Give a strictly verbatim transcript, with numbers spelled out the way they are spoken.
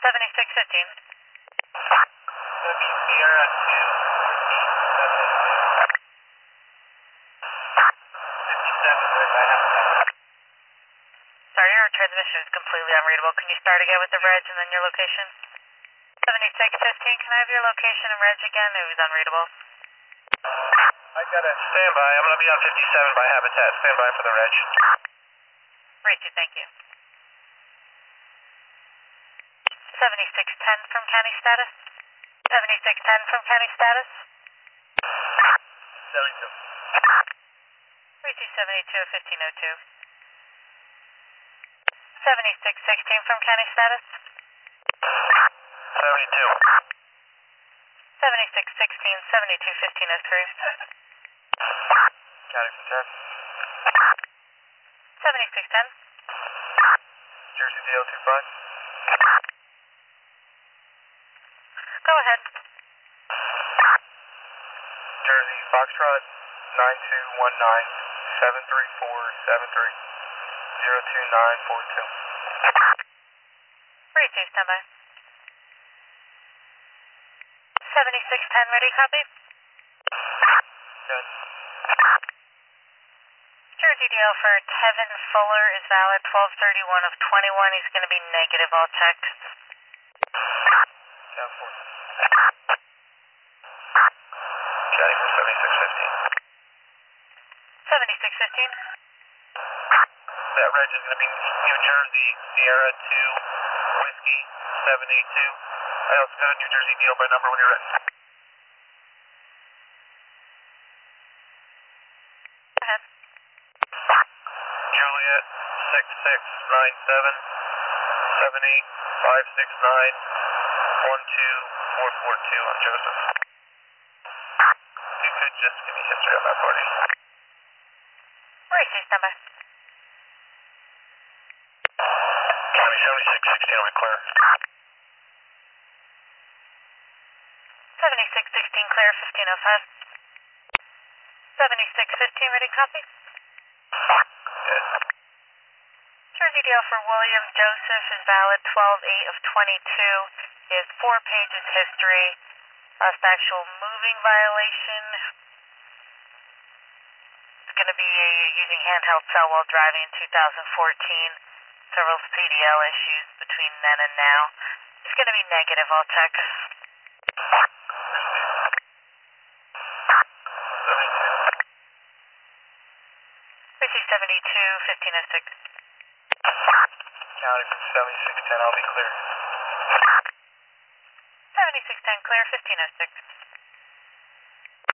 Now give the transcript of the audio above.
seventy-six fifteen. Copy, Sierra two, Whiskey, seven eight two. fifty-seven, red by half a second. Sorry, your transmission is completely unreadable. Can you start again with the reg and then your location? seventy-six fifteen, can I have your location and reg again? It was unreadable. I got a standby. I'm going to be on fifty-seven by Habitat. Standby for the reg. Richie, thank you. seventy-six ten from county status. seventy-six ten from county status. seventy-two. Richie, seventy-two fifteen oh two. seventy-six sixteen from county status. seventy-two. seventy-six sixteen, seventy-two fifteen oh three. County for ten. seventy-six ten. Jersey D L two five. Go ahead. Jersey Foxtrot nine two one nine seven three four seven three zero two nine four two. Richie, standby. seventy-six ten, ready, copy? Good. Jersey D L for Tevin Fuller is valid twelve thirty-one of twenty-one. He's going to be negative, all check. Down four. County for seventy-six fifteen. seventy-six fifteen. That reg is going to be New Jersey Sierra two Whiskey seven eight two. I also got a New Jersey deal by number when you're ready. Go ahead. Juliet six six nine seven seven eight five six nine one two four four two on Joseph. You could just give me history on that party. Richie, standby. County seventy-six sixteen on clear. seventy-six sixteen clear, fifteen oh five. seventy-six fifteen, ready, copy? Good. Jersey D L for William Joseph is valid twelve eight of twenty-two. He has four pages history. Last actual moving violation. It's going to be using handheld cell while driving in two thousand fourteen. Several C D L issues between then and now. It's going to be negative, I'll check. Richie, seventy-two fifteen oh six. County from seventy-six ten, I'll be clear. seventy-six ten clear, fifteen oh six.